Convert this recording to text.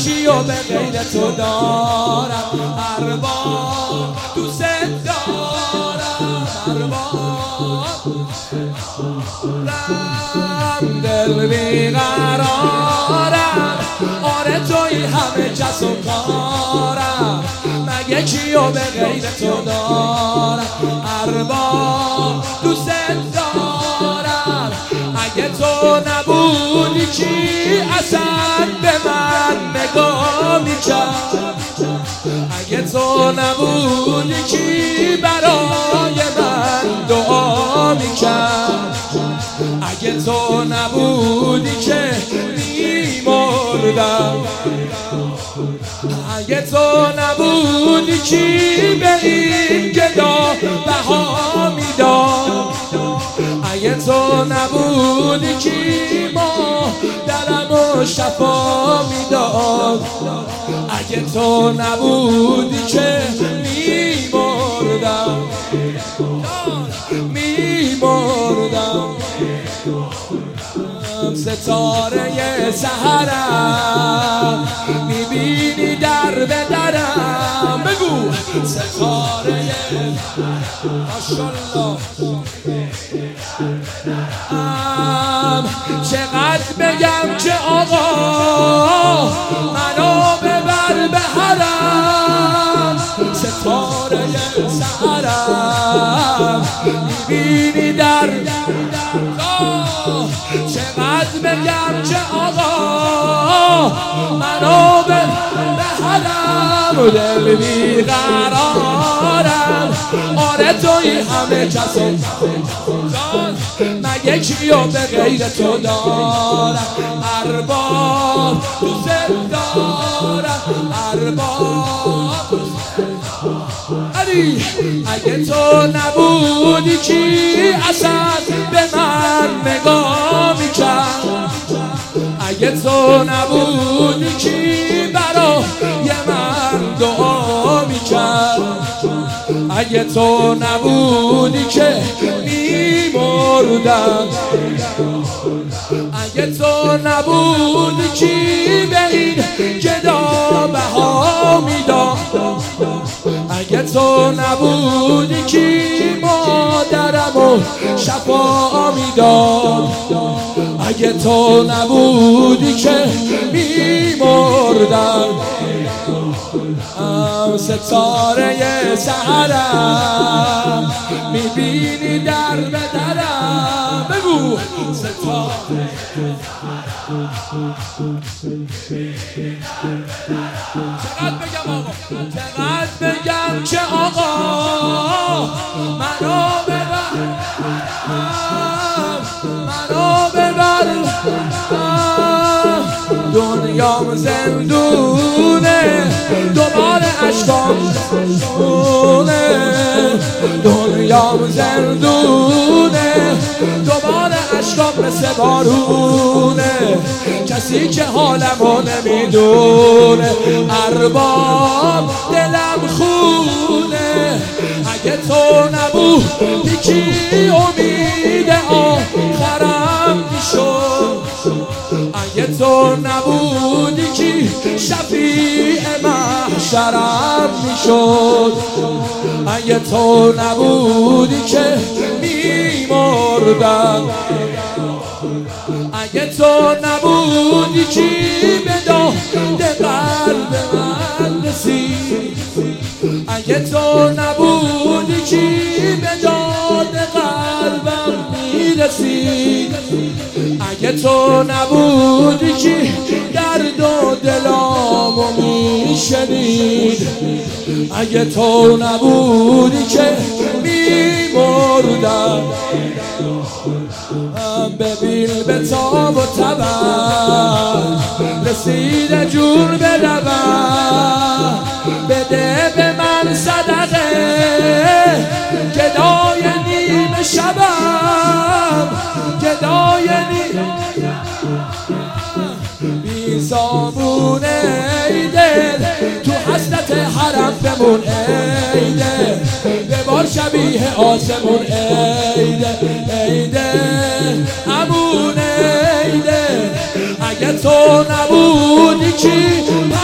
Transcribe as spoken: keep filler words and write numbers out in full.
چی و به غیر تو دارم ارباب دوست دارم ارباب رم دل بیقرارم آره توی همه کس و کارم مگه چی و به غیر تو دارم ارباب دوست دارم اگه تو نبودی کی اصلا به من نگاه میکرد اگه تو نبودی کی برای من دعا میکرد اگه تو نبودی که میمردم اگه تو نبودی کی به این گدا بها میداد اگه تو نبودی کی ما درم و شفا میداد اگه تو نبودی که میمردم میمردم ستاره سحرم میبینی در به درم بگو ستاره ماشالله چقدر بگم که آقا منو ببر به حرم ستاره سحرم میبینی در چقدر بگم که آقا منو به حرم و دل بیقرارم آره توی همه کس و مگه کی و به غیر تو دارم ارباب دوست دارم ارباب علی اگه تو نبودی کی اصلا به من نگاه میکرد اگه تو نبودی کی برای من دعا میکرد اگه تو نبودی که میمردم اگه تو نبودی کی به این گدا بها میداد اگه تو نبودی کی مادرم و شفا میداد اگه تو نبودی که میمردم ستاره سحرم میبینی در به درم بگو ستاره چقدر بگم آقا چقدر بگم که آقا منو ببر منو ببر دنیام زندونه دوباره عشقام زندونه دنیام زندونه دوباره عشقام مثل بارونه کسی که حالمو نمیدونه ارباب دلم خونه اگه تو نبودی کی امید آخرم میشد اگه تو نبودی کی شفیع محشرم میشد اگه تو نبودی که میمردم اگه تو نبودی کی به داد قلب من رسید اگه تو نبودی کی به داد قلبم میرسید اگه تو نبودی کی درد و دلامو میشنید اگه تو نبودی که میمردم ببین به تاب و تبم رسیده جور بدم بده به من صدقه گدای نیمه شبم گدای نیمه بی صابونه ای دل تو حسرت حرم بمون ای دل ببار شبیه آسمون ای دل ای دل امون ای دل اگه تو نبودی کی